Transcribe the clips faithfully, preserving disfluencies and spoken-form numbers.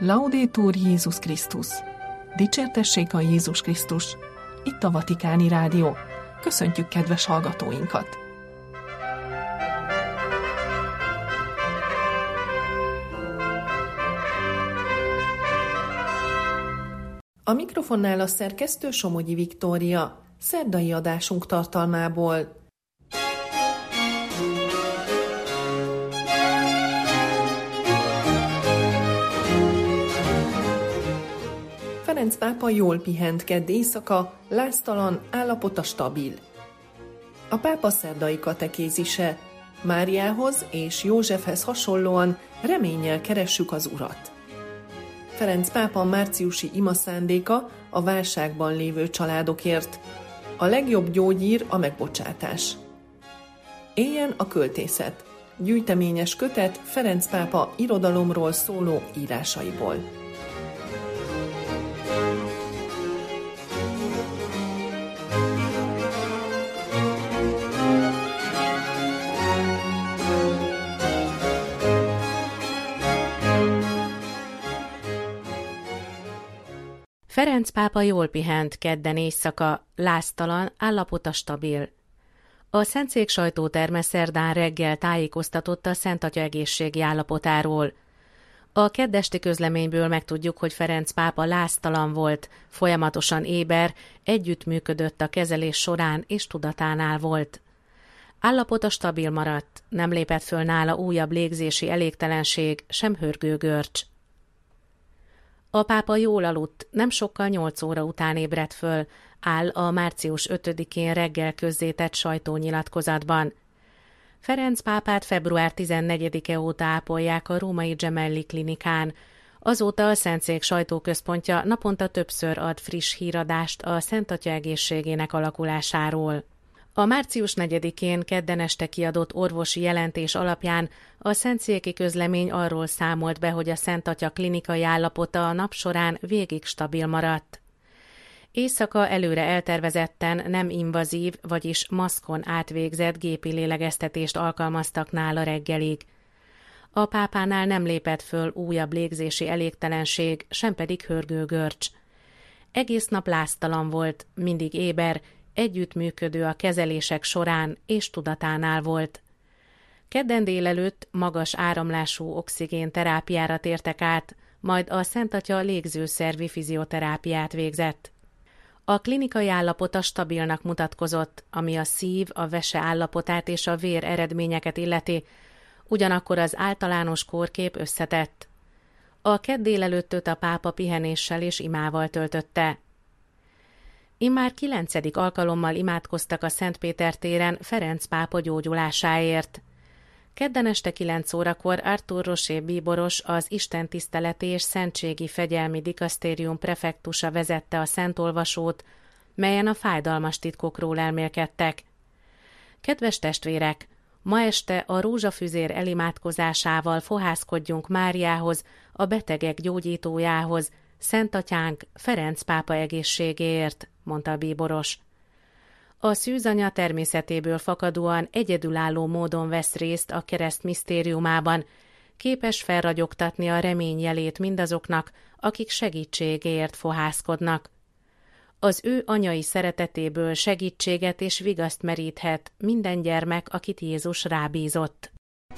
Laudetur Jézus Krisztus! Dicsértessék a Jézus Krisztus! Itt a Vatikáni Rádió. Köszöntjük kedves hallgatóinkat! A mikrofonnál a szerkesztő Somogyi Viktória, szerdai adásunk tartalmából. Ferenc pápa jól pihent kedd éjszaka, láztalan, állapota stabil. A pápa szerdai katekézise: Máriához és Józsefhez hasonlóan reménnyel keressük az Urat. Ferenc pápa márciusi imaszándéka a válságban lévő családokért. A legjobb gyógyír a megbocsátás. Éljen a költészet. Gyűjteményes kötet Ferenc pápa irodalomról szóló írásaiból. Ferenc pápa jól pihent kedden éjszaka, láztalan, állapota stabil. A Szentszék sajtóterme szerdán reggel tájékoztatott a Szent Atya egészségi állapotáról. A keddesti közleményből megtudjuk, hogy Ferenc pápa láztalan volt, folyamatosan éber, együttműködött a kezelés során és tudatánál volt. Állapota stabil maradt, nem lépett föl nála újabb légzési elégtelenség, sem hörgőgörcs. A pápa jól aludt, nem sokkal nyolc óra után ébredt föl, áll a március ötödikén reggel közzétett sajtónyilatkozatban. Ferenc pápát február tizennegyedike óta ápolják a római Gemelli klinikán. Azóta a Szentszék sajtóközpontja naponta többször ad friss híradást a Szent Atya egészségének alakulásáról. A március negyedikén kedden este kiadott orvosi jelentés alapján a szentszéki közlemény arról számolt be, hogy a Szent Atya klinikai állapota a nap során végig stabil maradt. Éjszaka előre eltervezetten nem invazív, vagyis maszkon átvégzett gépi lélegeztetést alkalmaztak nála reggelig. A pápánál nem lépett föl újabb légzési elégtelenség, sem pedig hörgőgörcs. Egész nap láztalan volt, mindig éber, együttműködő a kezelések során és tudatánál volt. Kedden délelőtt magas áramlású oxigén terápiára tértek át, majd a Szent Atya légzőszervi fizioterápiát végzett. A klinikai állapota stabilnak mutatkozott, ami a szív, a vese állapotát és a vér eredményeket illeti, ugyanakkor az általános kórkép összetett. A kedd délelőttöt a pápa pihenéssel és imával töltötte. Immár kilencedik alkalommal imádkoztak a Szent Péter téren Ferenc pápa gyógyulásáért. Kedden este kilenc órakor Arthur Rocher bíboros, az istentiszteleti és szentségi fegyelmi dikasztérium prefektusa vezette a szentolvasót, melyen a fájdalmas titkokról elmélkedtek. Kedves testvérek, ma este a rózsafüzér elimádkozásával fohászkodjunk Máriához, a betegek gyógyítójához, Szent Atyánk Ferenc pápa egészségéért, mondta a bíboros. A szűzanya természetéből fakadóan egyedülálló módon vesz részt a kereszt misztériumában, képes felragyogtatni a remény jelét mindazoknak, akik segítségéért fohászkodnak. Az ő anyai szeretetéből segítséget és vigaszt meríthet minden gyermek, akit Jézus rábízott.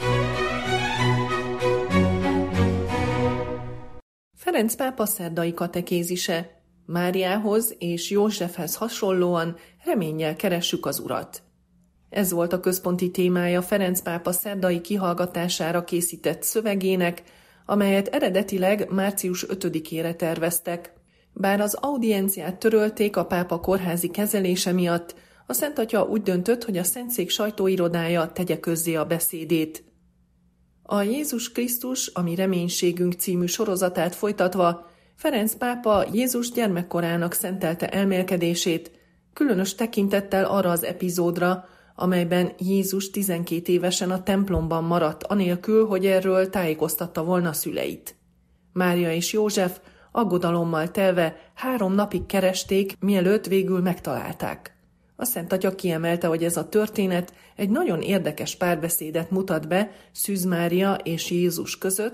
Ferenc pápa szerdai katekézise: Máriához és Józsefhez hasonlóan reménnyel keressük az Urat. Ez volt a központi témája Ferenc pápa szerdai kihallgatására készített szövegének, amelyet eredetileg március ötödikére terveztek. Bár az audienciát törölték a pápa kórházi kezelése miatt, a Szent Atya úgy döntött, hogy a Szentszék sajtóirodája tegye közzé a beszédét. A Jézus Krisztus, a mi reménységünk című sorozatát folytatva Ferenc pápa Jézus gyermekkorának szentelte elmélkedését, különös tekintettel arra az epizódra, amelyben Jézus tizenkét évesen a templomban maradt anélkül, hogy erről tájékoztatta volna szüleit. Mária és József aggodalommal telve három napig keresték, mielőtt végül megtalálták. A Szent Atya kiemelte, hogy ez a történet egy nagyon érdekes párbeszédet mutat be Szűz Mária és Jézus között,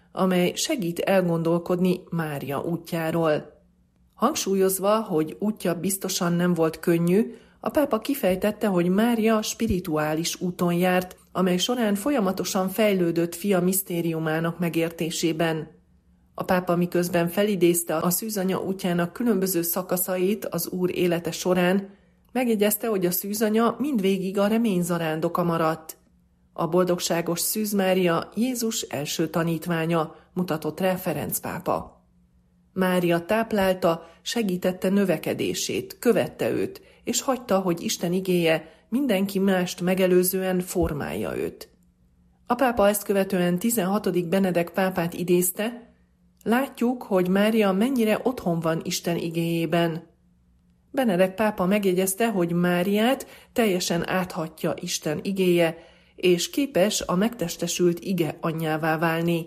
amely segít elgondolkodni Mária útjáról. Hangsúlyozva, hogy útja biztosan nem volt könnyű, a pápa kifejtette, hogy Mária spirituális úton járt, amely során folyamatosan fejlődött fia misztériumának megértésében. A pápa miközben felidézte a szűzanya útjának különböző szakaszait az Úr élete során, megjegyezte, hogy a szűzanya mindvégig a remény zarándoka maradt. A boldogságos Szűz Mária Jézus első tanítványa, mutatott rá Ferenc pápa. Mária táplálta, segítette növekedését, követte őt, és hagyta, hogy Isten igéje mindenki mást megelőzően formálja őt. A pápa ezt követően tizenhatodik Benedek pápát idézte: látjuk, hogy Mária mennyire otthon van Isten igéjében. Benedek pápa megjegyezte, hogy Máriát teljesen áthatja Isten igéje, és képes a megtestesült ige anyjává válni.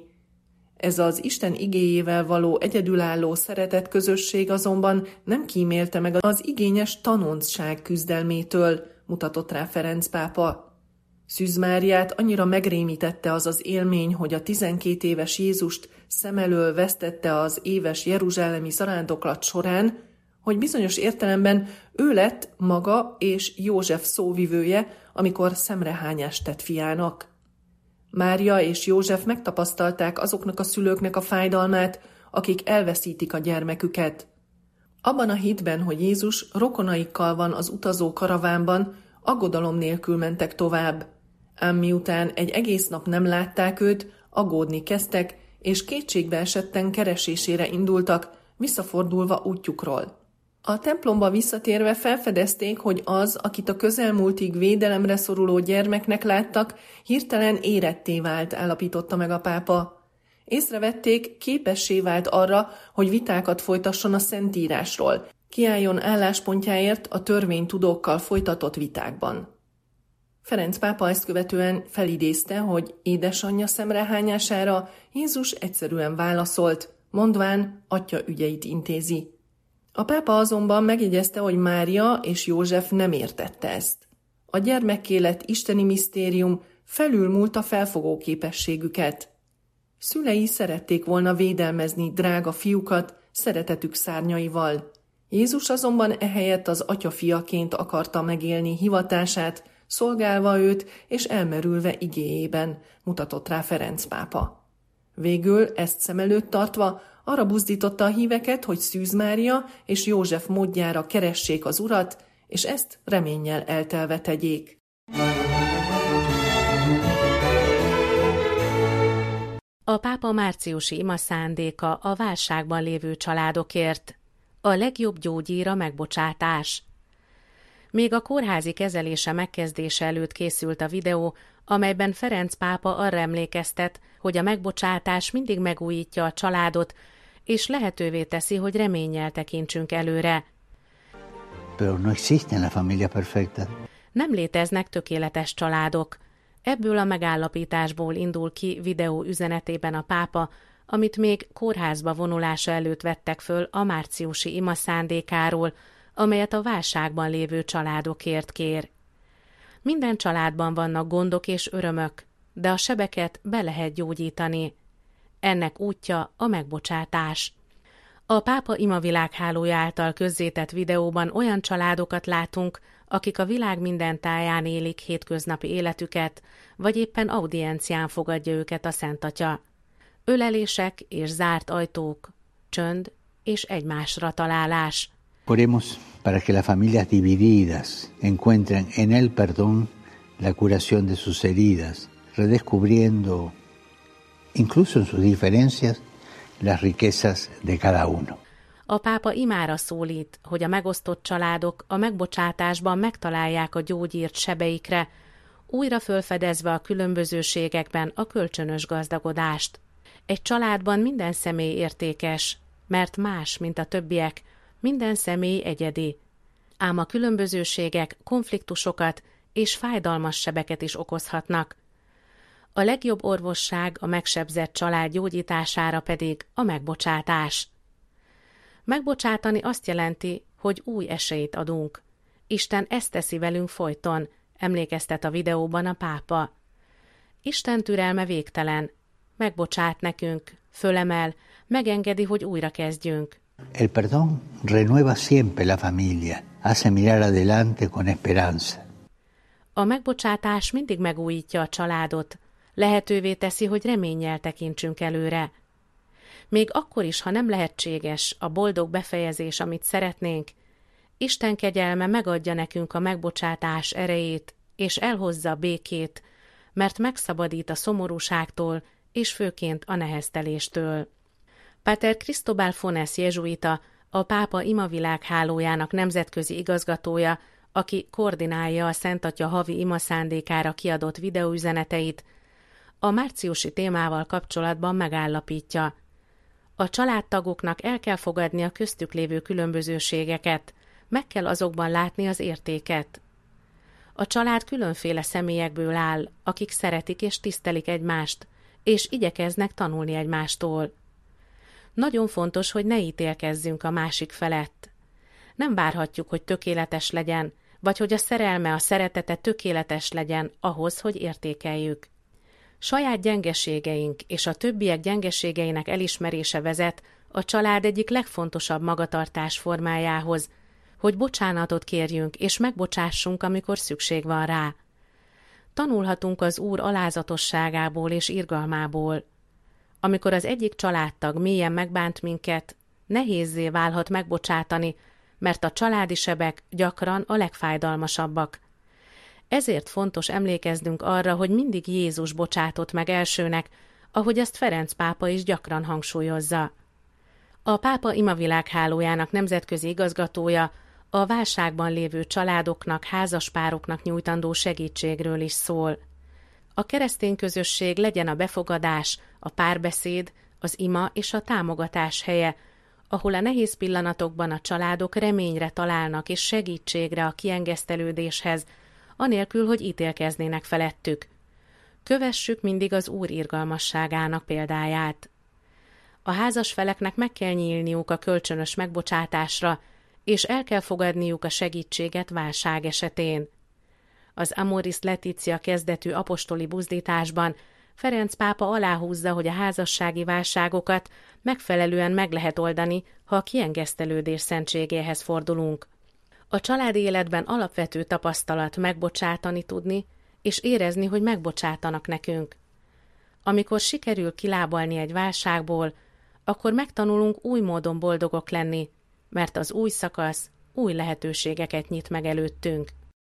Ez az Isten igéjével való egyedülálló szeretet közösség azonban nem kímélte meg az igényes tanoncság küzdelmétől, mutatott rá Ferenc pápa. Szűz Máriát annyira megrémítette az az élmény, hogy a tizenkét éves Jézust szem elől vesztette az éves jeruzsálemi zarándoklat során, hogy bizonyos értelemben ő lett maga és József szóvivője, amikor szemrehányást tett fiának. Mária és József megtapasztalták azoknak a szülőknek a fájdalmát, akik elveszítik a gyermeküket. Abban a hitben, hogy Jézus rokonaikkal van az utazó karavánban, aggodalom nélkül mentek tovább. Ám miután egy egész nap nem látták őt, aggódni kezdtek, és kétségbe esetten keresésére indultak, visszafordulva útjukról. A templomba visszatérve felfedezték, hogy az, akit a közelmúltig védelemre szoruló gyermeknek láttak, hirtelen éretté vált, állapította meg a pápa. Észrevették, képessé vált arra, hogy vitákat folytasson a Szentírásról, kiálljon álláspontjáért a törvénytudókkal folytatott vitákban. Ferenc pápa ezt követően felidézte, hogy édesanyja szemrehányására Jézus egyszerűen válaszolt, mondván atya ügyeit intézi. A pápa azonban megjegyezte, hogy Mária és József nem értette ezt. A gyermekélet isteni misztérium felülmúlt a felfogó képességüket. Szülei szerették volna védelmezni drága fiukat szeretetük szárnyaival. Jézus azonban ehelyett az atya fiaként akarta megélni hivatását, szolgálva őt és elmerülve igéjében, mutatott rá Ferenc pápa. Végül ezt szem előtt tartva arra buzdította a híveket, hogy Szűz Mária és József módjára keressék az Urat, és ezt reménnyel eltelve tegyék. A pápa márciusi ima szándéka a válságban lévő családokért. A legjobb gyógyír a megbocsátás. Még a kórházi kezelése megkezdése előtt készült a videó, amelyben Ferenc pápa arra emlékeztet, hogy a megbocsátás mindig megújítja a családot, és lehetővé teszi, hogy reménnyel tekintsünk előre. Pero no existe la familia perfecta. Nem léteznek tökéletes családok. Ebből a megállapításból indul ki videó üzenetében a pápa, amit még kórházba vonulása előtt vettek föl a márciusi ima szándékáról, amelyet a válságban lévő családokért kér. Minden családban vannak gondok és örömök, de a sebeket be lehet gyógyítani. Ennek útja a megbocsátás. A pápa ima világhálója által közzétett videóban olyan családokat látunk, akik a világ minden táján élik hétköznapi életüket, vagy éppen audiencián fogadja őket a Szent Atya. Ölelések és zárt ajtók, csönd és egymásra találás. Oremos para que las familias divididas encuentren en el perdón la curación de sus heridas, redescubriendo, incluso en sus diferencias, las riquezas de cada uno. A pápa imára szólít, hogy a megosztott családok a megbocsátásban megtalálják a gyógyírt sebeikre, újra fölfedezve a különbözőségekben a kölcsönös gazdagodást. Egy családban minden személy értékes, mert más, mint a többiek, minden személy egyedi. Ám a különbözőségek konfliktusokat és fájdalmas sebeket is okozhatnak. A legjobb orvosság a megsebzett család gyógyítására pedig a megbocsátás. Megbocsátani azt jelenti, hogy új esélyt adunk. Isten ezt teszi velünk folyton, emlékeztet a videóban a pápa. Isten türelme végtelen, megbocsát nekünk, fölemel, megengedi, hogy újra kezdjünk. El perdón renueva siempre la familia, hace mirar adelante con esperanza. A megbocsátás mindig megújítja a családot, lehetővé teszi, hogy reménnyel tekintsünk előre. Még akkor is, ha nem lehetséges a boldog befejezés, amit szeretnénk, Isten kegyelme megadja nekünk a megbocsátás erejét, és elhozza a békét, mert megszabadít a szomorúságtól, és főként a nehezteléstől. Páter Cristóbal Fones jezsuita, a pápa imavilághálójának nemzetközi igazgatója, aki koordinálja a Szent Atya havi ima szándékára kiadott videóüzeneteit, a márciusi témával kapcsolatban megállapítja. A családtagoknak el kell fogadni a köztük lévő különbözőségeket, meg kell azokban látni az értéket. A család különféle személyekből áll, akik szeretik és tisztelik egymást, és igyekeznek tanulni egymástól. Nagyon fontos, hogy ne ítélkezzünk a másik felett. Nem várhatjuk, hogy tökéletes legyen, vagy hogy a szerelme, a szeretete tökéletes legyen ahhoz, hogy értékeljük. Saját gyengeségeink és a többiek gyengeségeinek elismerése vezet a család egyik legfontosabb magatartás formájához, hogy bocsánatot kérjünk és megbocsássunk, amikor szükség van rá. Tanulhatunk az Úr alázatosságából és irgalmából. Amikor az egyik családtag mélyen megbánt minket, nehézzé válhat megbocsátani, mert a családi sebek gyakran a legfájdalmasabbak. Ezért fontos emlékeznünk arra, hogy mindig Jézus bocsátott meg elsőnek, ahogy ezt Ferenc pápa is gyakran hangsúlyozza. A pápa imavilághálójának nemzetközi igazgatója a válságban lévő családoknak, házaspároknak nyújtandó segítségről is szól. A keresztény közösség legyen a befogadás, a párbeszéd, az ima és a támogatás helye, ahol a nehéz pillanatokban a családok reményre találnak és segítségre a kiengesztelődéshez, anélkül, hogy ítélkeznének felettük. Kövessük mindig az Úr irgalmasságának példáját. A házas feleknek meg kell nyílniuk a kölcsönös megbocsátásra, és el kell fogadniuk a segítséget válság esetén. Az Amoris Laetitia kezdetű apostoli buzdításban Ferenc pápa aláhúzza, hogy a házassági válságokat megfelelően meg lehet oldani, ha a kiengesztelődés szentségéhez fordulunk. A családi életben alapvető tapasztalat megbocsátani tudni, és érezni, hogy megbocsátanak nekünk. Amikor sikerül kilábalni egy válságból, akkor megtanulunk új módon boldogok lenni, mert az új szakasz új lehetőségeket nyit meg előttünk.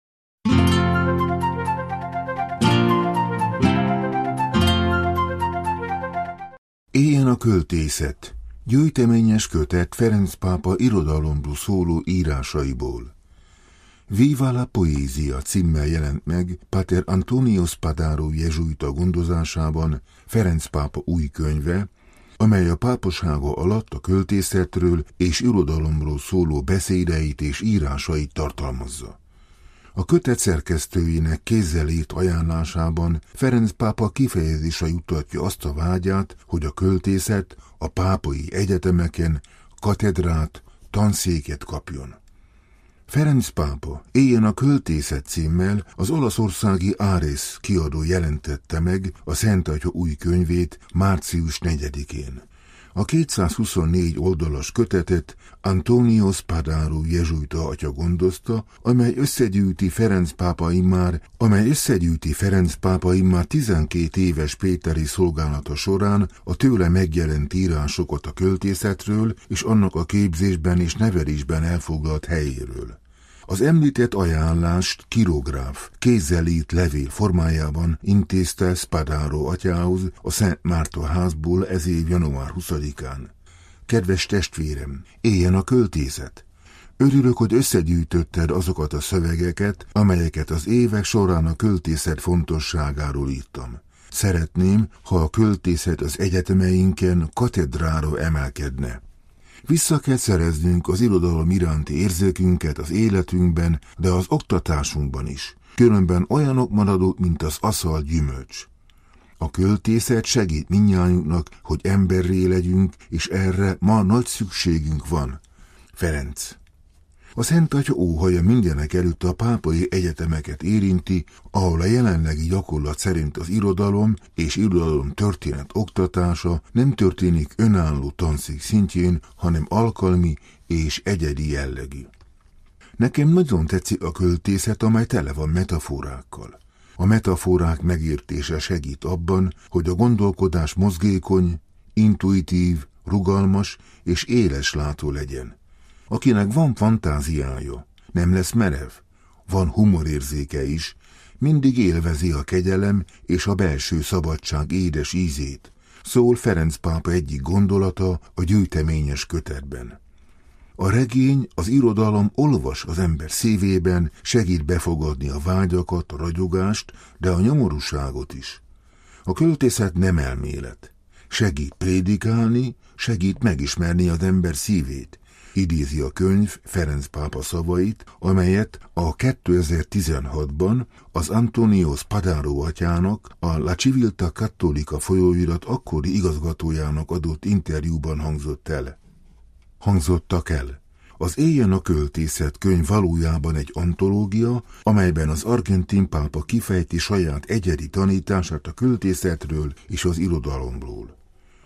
Éljen a költészet! Gyűjteményes kötet Ferenc pápa irodalomról szóló írásaiból. Viva la Poézia címmel jelent meg Pater Antonio Spadaro jezsuita gondozásában Ferenc pápa új könyve, amely a pápasága alatt a költészetről és irodalomról szóló beszédeit és írásait tartalmazza. A kötet szerkesztőjének kézzel írt ajánlásában Ferenc pápa kifejezésre juttatja azt a vágyát, hogy a költészet a pápai egyetemeken katedrát, tanszéket kapjon. Ferenc pápa Éljen a költészet címmel az olaszországi Ares kiadó jelentette meg a Szent Atya új könyvét március negyedikén. A kétszázhuszonnégy oldalas kötetet Antonio Spadaro jezsuita atya gondozta, amely összegyűjti Ferenc pápa immár, amely összegyűjti Ferenc pápa immár tizenkét éves péteri szolgálata során a tőle megjelent írásokat a költészetről és annak a képzésben és nevelésben elfoglalt helyéről. Az említett ajánlást kirográf, kézzel írt levél formájában intézte Spadaro atyához a Szent Márta házból ez év január huszadikán. Kedves testvérem, éljen a költészet! Örülök, hogy összegyűjtötted azokat a szövegeket, amelyeket az évek során a költészet fontosságáról írtam. Szeretném, ha a költészet az egyetemeinken katedrára emelkedne. Vissza kell szereznünk az irodalom iránti érzékünket az életünkben, de az oktatásunkban is. Különben olyanok maradunk, mint az aszalt gyümölcs. A költészet segít mindnyájunknak, hogy emberré legyünk, és erre ma nagy szükségünk van. Ferenc. A Szent Atya óhaja mindenek előtt a pápai egyetemeket érinti, ahol a jelenlegi gyakorlat szerint az irodalom és irodalom történet oktatása nem történik önálló tanszék szintjén, hanem alkalmi és egyedi jellegű. Nekem nagyon tetszik a költészet, amely tele van metaforákkal. A metaforák megértése segít abban, hogy a gondolkodás mozgékony, intuitív, rugalmas és éleslátó legyen. Akinek van fantáziája, nem lesz merev, van humorérzéke is, mindig élvezi a kegyelem és a belső szabadság édes ízét, szól Ferenc pápa egyik gondolata a gyűjteményes kötetben. A regény, az irodalom olvas az ember szívében, segít befogadni a vágyakat, a ragyogást, de a nyomorúságot is. A költészet nem elmélet. Segít prédikálni, segít megismerni az ember szívét. Idézi a könyv Ferenc pápa szavait, amelyet a kétezer-tizenhatban az Antonio Spadaro atyának, a La Civiltà Cattolica folyóirat akkori igazgatójának adott interjúban hangzott el. Hangzottak el. Az Éljen a költészet könyv valójában egy antológia, amelyben az argentin pápa kifejti saját egyedi tanítását a költészetről és az irodalomról.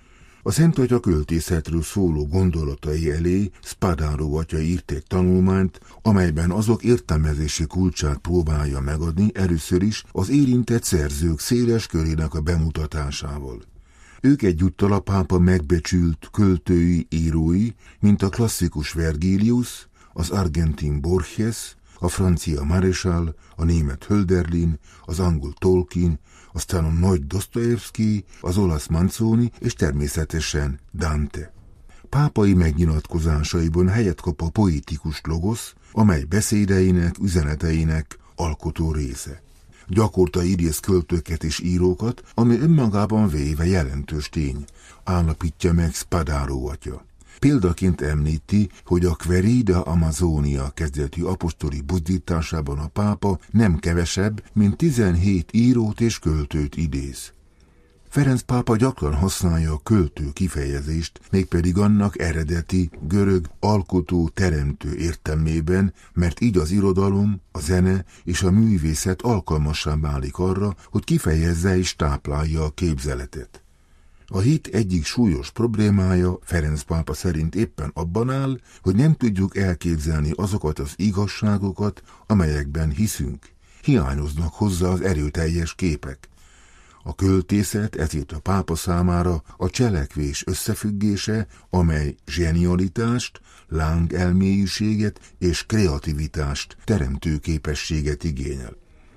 A Szent Atya költészetről szóló gondolatai elé Spadaro atya írt egy tanulmányt, amelyben azok értelmezési kulcsát próbálja megadni először is az érintett szerzők széles körének a bemutatásával. Ők egyúttal a pápa megbecsült költői, írói, mint a klasszikus Vergilius, az argentin Borges, a francia Maréchal, a német Hölderlin, az angol Tolkien, aztán a nagy Dostoyevsky, az olasz Manzoni és természetesen Dante. Pápai megnyilatkozásaiban helyet kap a poetikus logosz, amely beszédeinek, üzeneteinek alkotó része. Gyakorta idéz költőket és írókat, ami önmagában véve jelentős tény, állapítja meg Spadaro atya. Példaként említi, hogy a Querida Amazonia kezdetű apostoli buzdításában a pápa nem kevesebb, mint tizenhét írót és költőt idéz. Ferenc pápa gyakran használja a költő kifejezést, mégpedig annak eredeti, görög, alkotó, teremtő értelmében, mert így az irodalom, a zene és a művészet alkalmassá válik arra, hogy kifejezze és táplálja a képzeletet. A hit egyik súlyos problémája Ferenc pápa szerint éppen abban áll, hogy nem tudjuk elképzelni azokat az igazságokat, amelyekben hiszünk. Hiányoznak hozzá az erőteljes képek. A költészet ezért a pápa számára a cselekvés összefüggése, amely zsenialitást, lángelmélyűséget és kreativitást, teremtő képességet igényel.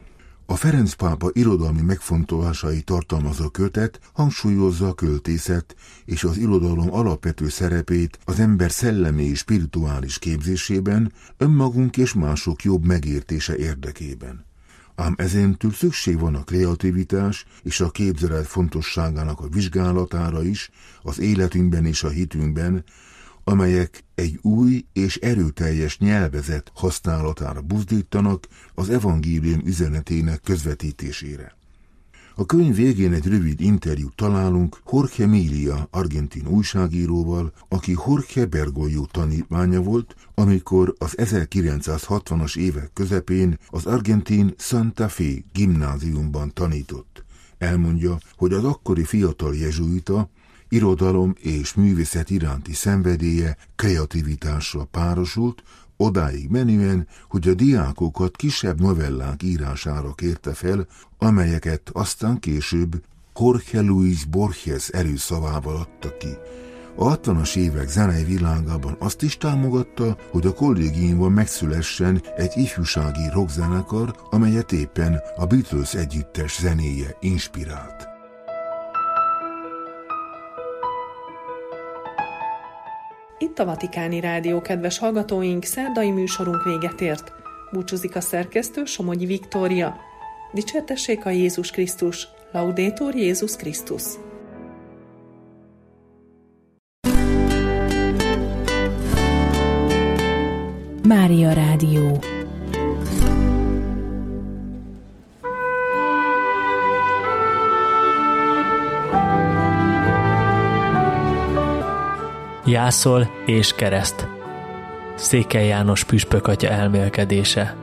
A Ferenc pápa irodalmi megfontolásai tartalmazó kötet hangsúlyozza a költészet és az irodalom alapvető szerepét az ember szellemi és spirituális képzésében, önmagunk és mások jobb megértése érdekében. Ám ezentúl szükség van a kreativitás és a képzelet fontosságának a vizsgálatára is, az életünkben és a hitünkben, amelyek egy új és erőteljes nyelvezet használatára buzdítanak az evangélium üzenetének közvetítésére. A könyv végén egy rövid interjút találunk Jorge Milia, argentin újságíróval, aki Jorge Bergoglio tanítványa volt, amikor az ezerkilencszázhatvanas évek közepén az argentin Santa Fe gimnáziumban tanított. Elmondja, hogy az akkori fiatal jezsuita irodalom és művészet iránti szenvedélye kreativitásra párosult, odáig menően, hogy a diákokat kisebb novellák írására kérte fel, amelyeket aztán később Jorge Luis Borges erőszavával adta ki. A hatvanas évek zenei világában azt is támogatta, hogy a kollégiumban megszülessen egy ifjúsági rockzenekar, amelyet éppen a Beatles együttes zenéje inspirált. Itt a Vatikáni Rádió, kedves hallgatóink, szerdai műsorunk véget ért. Búcsúzik a szerkesztő, Somogyi Viktória. Dicsértessék a Jézus Krisztus, Laudetur Jézus Krisztus. Mária Rádió. Jászol és kereszt. Székely János püspök atya elmélkedése.